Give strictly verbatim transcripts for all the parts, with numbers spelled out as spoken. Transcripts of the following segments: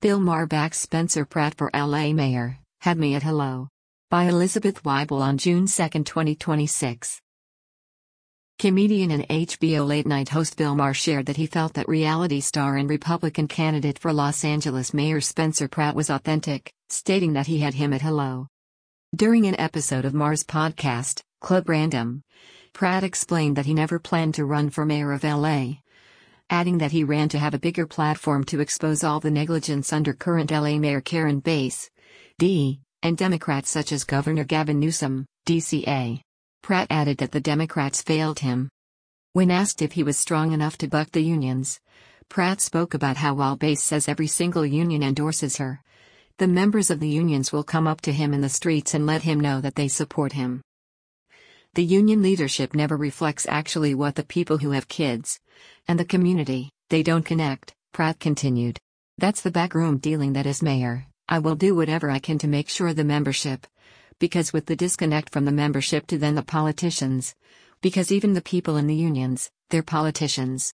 Bill Maher backs Spencer Pratt for L A mayor, had me at hello. By Elizabeth Weibel on June second, twenty twenty-six. Comedian and H B O late-night host Bill Maher shared that he felt that reality star and Republican candidate for Los Angeles Mayor Spencer Pratt was authentic, stating that he had him at hello. During an episode of Maher's podcast, Club Random, Pratt explained that he never planned to run for mayor of L A, adding that he ran to have a bigger platform to expose all the negligence under current L A Mayor Karen Bass, D, and Democrats such as Governor Gavin Newsom, D C A. Pratt added that the Democrats failed him. When asked if he was strong enough to buck the unions, Pratt spoke about how while Bass says every single union endorses her, the members of the unions will come up to him in the streets and let him know that they support him. The union leadership never reflects actually what the people who have kids, and the community, they don't connect, Pratt continued. That's the backroom dealing that is mayor. I will do whatever I can to make sure the membership, because with the disconnect from the membership to then the politicians, because even the people in the unions, they're politicians.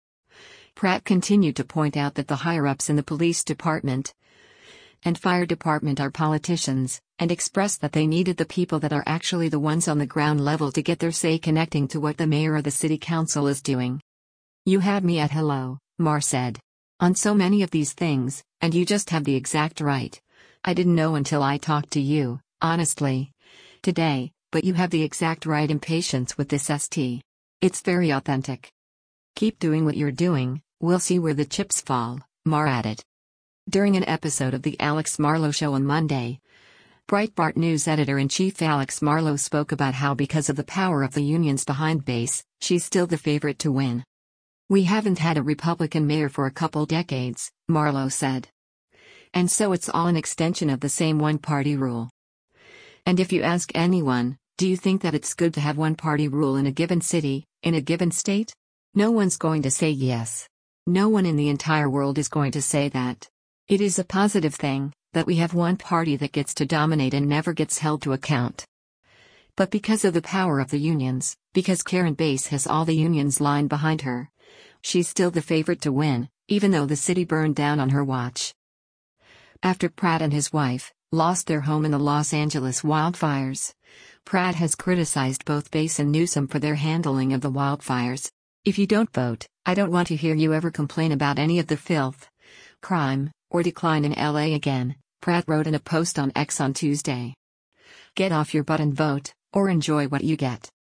Pratt continued to point out that the higher-ups in the police department and fire department are politicians, and expressed that they needed the people that are actually the ones on the ground level to get their say connecting to what the mayor or the city council is doing. You had me at hello, Maher said. On so many of these things, and you just have the exact right. I didn't know until I talked to you, honestly, today, but you have the exact right impatience with this S T. It's very authentic. Keep doing what you're doing, we'll see where the chips fall, Maher added. During an episode of The Alex Marlow Show on Monday, Breitbart News editor-in-chief Alex Marlow spoke about how because of the power of the unions behind Bass, she's still the favorite to win. We haven't had a Republican mayor for a couple decades, Marlow said. And so it's all an extension of the same one-party rule. And if you ask anyone, do you think that it's good to have one-party rule in a given city, in a given state? No one's going to say yes. No one in the entire world is going to say that. It is a positive thing, that we have one party that gets to dominate and never gets held to account. But because of the power of the unions, because Karen Bass has all the unions lined behind her, she's still the favorite to win, even though the city burned down on her watch. After Pratt and his wife lost their home in the Los Angeles wildfires, Pratt has criticized both Bass and Newsom for their handling of the wildfires. If you don't vote, I don't want to hear you ever complain about any of the filth, crime, or decline in L A again, Pratt wrote in a post on X on Tuesday. Get off your butt and vote, or enjoy what you get.